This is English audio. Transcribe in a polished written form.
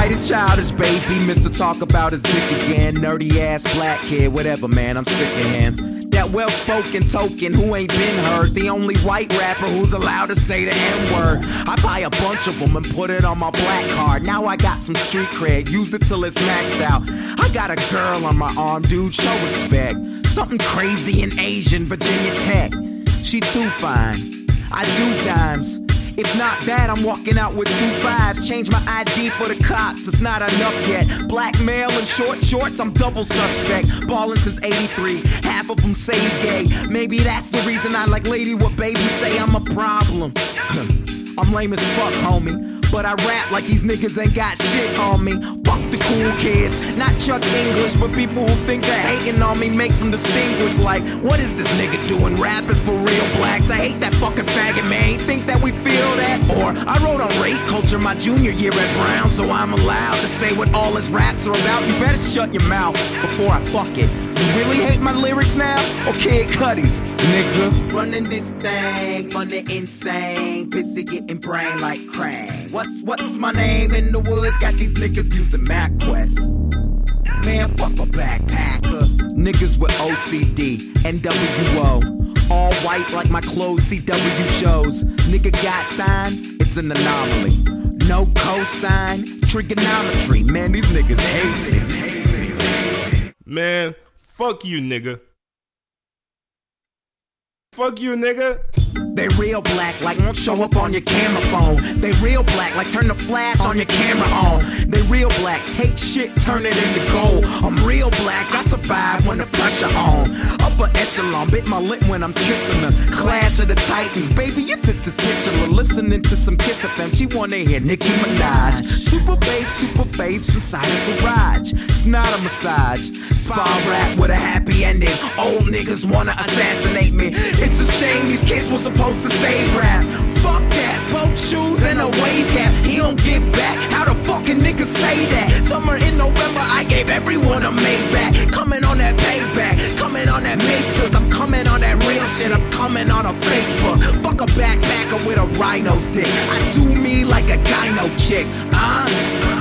Alright, it's childish, baby. Mr. Talk about his dick again. Nerdy ass black kid, whatever, man, I'm sick of him. That well-spoken token who ain't been heard. The only white rapper who's allowed to say the N-word. I buy a bunch of them and put it on my black card. Now I got some street cred, use it till it's maxed out. I got a girl on my arm, dude, show respect. Something crazy in Asian, Virginia Tech. She too fine, I do dimes. If not that, I'm walking out with 2 5s. Change my ID for the cops, it's not enough yet. Black male in short shorts, I'm double suspect. Ballin' since 83, half of them say gay. Maybe that's the reason I like lady what baby say I'm a problem. I'm lame as fuck, homie, but I rap like these niggas ain't got shit on me. Fuck the cool kids, not Chuck English, but people who think they're hating on me makes them distinguish. Like, what is this nigga doing? Rap is for real blacks. I hate that fucking faggot, man. Think that we feel that? Or I wrote on rape culture my junior year at Brown, so I'm allowed to say what all his raps are about. You better shut your mouth before I fuck it. You really hate my lyrics now? Or Kid Cudi's, nigga? Running this thing, money insane, busy getting brain like Krang. What's my name in the woods? Got these niggas using MapQuest. Man, fuck a backpacker. Niggas with OCD, NWO. All white like my clothes, CW shows. Nigga got signed, it's an anomaly. No cosign, trigonometry. Man, these niggas hate me. Man, fuck you, nigga. Fuck you, nigga. They real black like won't show up on your camera phone. They real black like turn the flash on your camera on. They real black, take shit, turn it into gold. I'm real black, I survive when the pressure on. Upper echelon, bit my lip when I'm kissing her. Clash of the Titans, baby your tits is titular. Listening to some Kiss FM, she wanna hear Nicki Minaj. Super bass, super face inside a garage. It's not a massage, spa rap with a happy ending. Old niggas wanna assassinate me. It's a shame these kids were supposed to save rap. Fuck that, boat shoes and a wave cap. He don't give back, how the fucking niggas say that? Summer in November, I gave everyone a Maybach. Coming on that payback, coming on that Mace took. I'm coming on that real shit, I'm coming on a Facebook. Fuck a backpacker with a rhino stick. I do me like a gyno chick,